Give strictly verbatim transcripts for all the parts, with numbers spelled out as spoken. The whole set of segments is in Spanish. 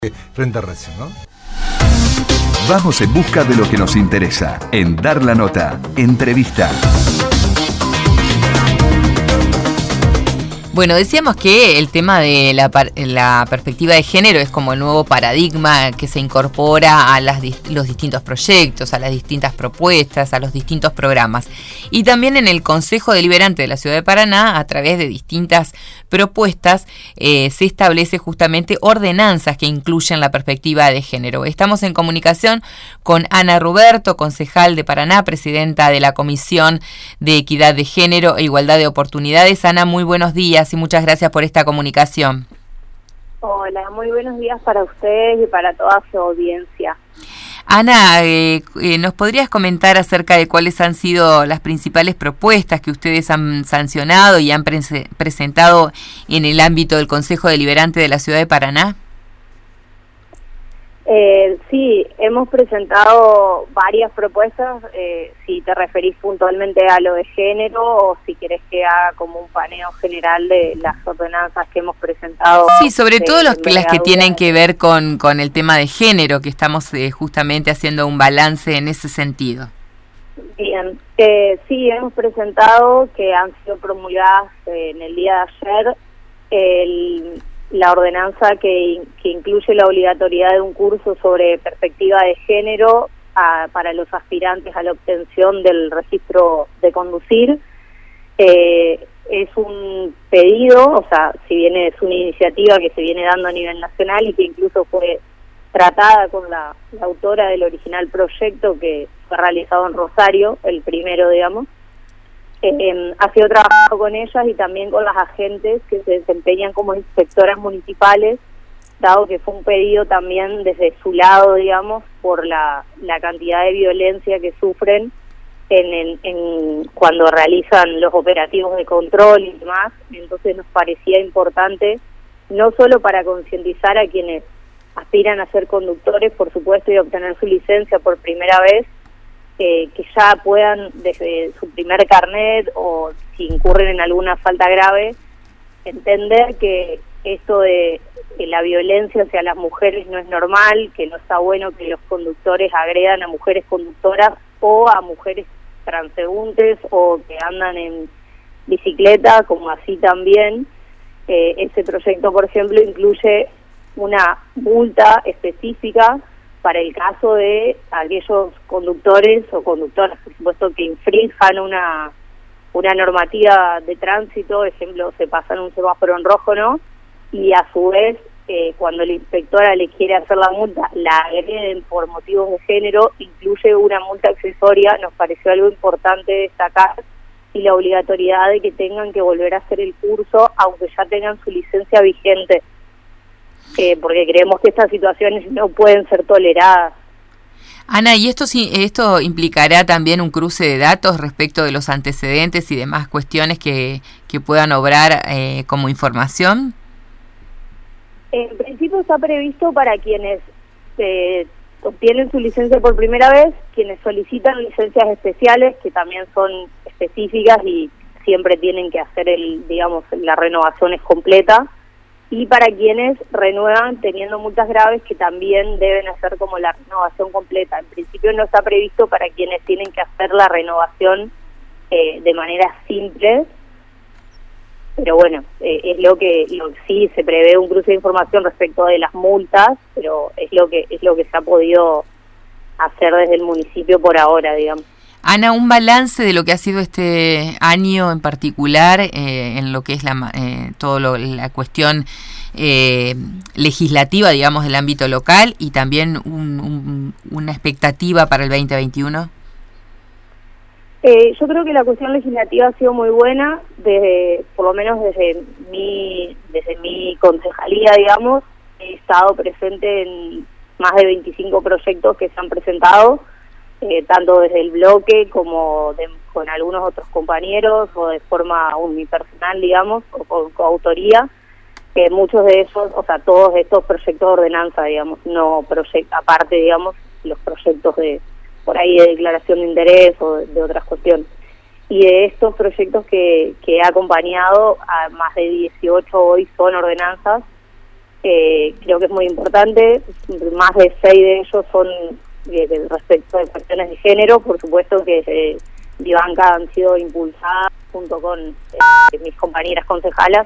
Frente a Racing, ¿no? Vamos en busca de lo que nos interesa en Dar la Nota. Entrevista. Bueno, decíamos que el tema de la, la perspectiva de género es como el nuevo paradigma que se incorpora a las, los distintos proyectos, a las distintas propuestas, a los distintos programas. Y también en el Consejo Deliberante de la Ciudad de Paraná, a través de distintas propuestas, eh, se establece justamente ordenanzas que incluyen la perspectiva de género. Estamos en comunicación con Ana Ruberto, concejal de Paraná, presidenta de la Comisión de Equidad de Género e Igualdad de Oportunidades. Ana, muy buenos días y muchas gracias por esta comunicación. Hola, muy buenos días para ustedes y para toda su audiencia. Ana, eh, eh, ¿nos podrías comentar acerca de cuáles han sido las principales propuestas que ustedes han sancionado y han pre- presentado en el ámbito del Consejo Deliberante de la Ciudad de Paraná? Eh, sí, hemos presentado varias propuestas, eh, si te referís puntualmente a lo de género o si querés que haga como un paneo general de las ordenanzas que hemos presentado. Sí, sobre de, todo los, de las que tienen que ver con, con el tema de género, que estamos eh, justamente haciendo un balance en ese sentido. Bien, eh, sí, hemos presentado que han sido promulgadas eh, en el día de ayer el... la ordenanza que, que incluye la obligatoriedad de un curso sobre perspectiva de género a, para los aspirantes a la obtención del registro de conducir. Eh, es un pedido, o sea, si viene es una iniciativa que se viene dando a nivel nacional y que incluso fue tratada con la, la autora del original proyecto que fue realizado en Rosario, el primero, digamos. Eh, ha sido trabajado con ellas y también con las agentes que se desempeñan como inspectoras municipales, dado que fue un pedido también desde su lado, digamos, por la, la cantidad de violencia que sufren en, en, en cuando realizan los operativos de control y demás. Entonces nos parecía importante, no solo para concientizar a quienes aspiran a ser conductores, por supuesto, y obtener su licencia por primera vez, Eh, que ya puedan desde su primer carnet o si incurren en alguna falta grave, entender que esto de que la violencia hacia las mujeres no es normal, que no está bueno que los conductores agredan a mujeres conductoras o a mujeres transeúntes o que andan en bicicleta, como así también. Eh, ese proyecto, por ejemplo, incluye una multa específica para el caso de aquellos conductores o conductoras, por supuesto, que infrinjan una una normativa de tránsito, ejemplo, se pasan un semáforo en rojo, ¿no? Y a su vez, eh, cuando la inspectora le quiere hacer la multa, la agreden por motivos de género, incluye una multa accesoria. Nos pareció algo importante destacar, y la obligatoriedad de que tengan que volver a hacer el curso, aunque ya tengan su licencia vigente. Eh, porque creemos que estas situaciones no pueden ser toleradas. Ana, ¿y esto esto implicará también un cruce de datos respecto de los antecedentes y demás cuestiones que, que puedan obrar eh, como información? En principio está previsto para quienes eh, obtienen su licencia por primera vez, quienes solicitan licencias especiales, que también son específicas y siempre tienen que hacer el, digamos, la renovación es completa, y para quienes renuevan teniendo multas graves, que también deben hacer como la renovación completa. En principio no está previsto para quienes tienen que hacer la renovación eh, de manera simple, pero bueno, eh, es lo que, lo que sí se prevé un cruce de información respecto de las multas, pero es lo que es lo que se ha podido hacer desde el municipio por ahora, digamos. Ana, un balance de lo que ha sido este año en particular, eh, en lo que es la eh, todo lo, la cuestión eh, legislativa, digamos, del ámbito local, y también un, un, una expectativa para el veinte veintiuno. Eh, yo creo que la cuestión legislativa ha sido muy buena, desde, por lo menos desde mi, desde mi concejalía, digamos. He estado presente en más de veinticinco proyectos que se han presentado, Eh, tanto desde el bloque como de, con algunos otros compañeros o de forma unipersonal, digamos, o con coautoría, que muchos de esos, o sea, todos estos proyectos de ordenanza, digamos, no proyectos, aparte, digamos, los proyectos de, por ahí, de declaración de interés o de, de otras cuestiones. Y de estos proyectos que, que he acompañado, a más de dieciocho hoy son ordenanzas, Eh, creo que es muy importante, más de seis de ellos son eh, respecto de cuestiones de género, por supuesto que eh, Vivanca han sido impulsadas junto con eh, mis compañeras concejalas.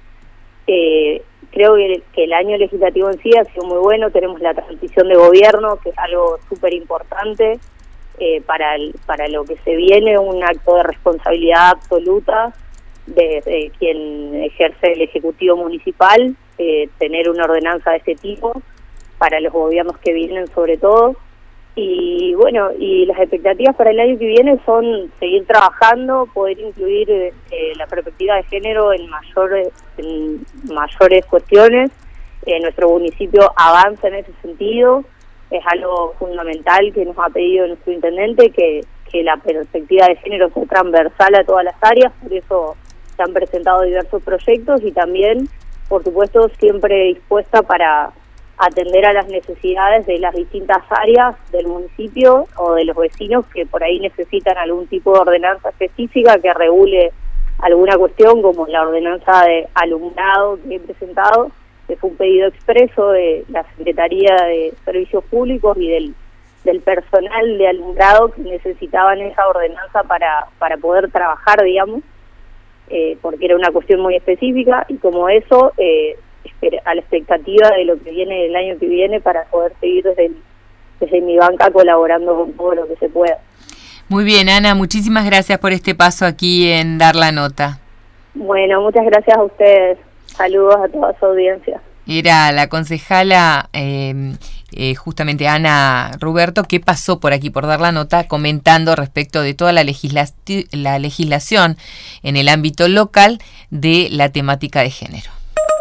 Eh, creo que, que el año legislativo en sí ha sido muy bueno, tenemos la transición de gobierno, que es algo súper importante eh, para, el, para lo que se viene, un acto de responsabilidad absoluta de, de quien ejerce el Ejecutivo Municipal, eh, tener una ordenanza de este tipo para los gobiernos que vienen sobre todo. Y bueno, y las expectativas para el año que viene son seguir trabajando, poder incluir eh, la perspectiva de género en mayores, en mayores cuestiones. Eh, nuestro municipio avanza en ese sentido, es algo fundamental que nos ha pedido nuestro intendente, que, que la perspectiva de género sea transversal a todas las áreas, por eso se han presentado diversos proyectos y también, por supuesto, siempre dispuesta para atender a las necesidades de las distintas áreas del municipio o de los vecinos que por ahí necesitan algún tipo de ordenanza específica que regule alguna cuestión, como la ordenanza de alumbrado que he presentado, que fue un pedido expreso de la Secretaría de Servicios Públicos y del, del personal de alumbrado que necesitaban esa ordenanza para, para poder trabajar, digamos, eh, porque era una cuestión muy específica, y como eso... Eh, a la expectativa de lo que viene el año que viene para poder seguir desde, el, desde mi banca colaborando con todo lo que se pueda. Muy bien, Ana, muchísimas gracias por este paso aquí en Dar la Nota. Bueno, muchas gracias a ustedes. Saludos a toda su audiencia. Era la concejala, eh, eh, justamente Ana Ruberto, que pasó por aquí por Dar la Nota comentando respecto de toda la, legisla- la legislación en el ámbito local de la temática de género.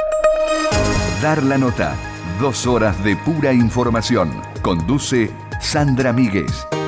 Dar la Nota. Dos horas de pura información. Conduce Sandra Míguez.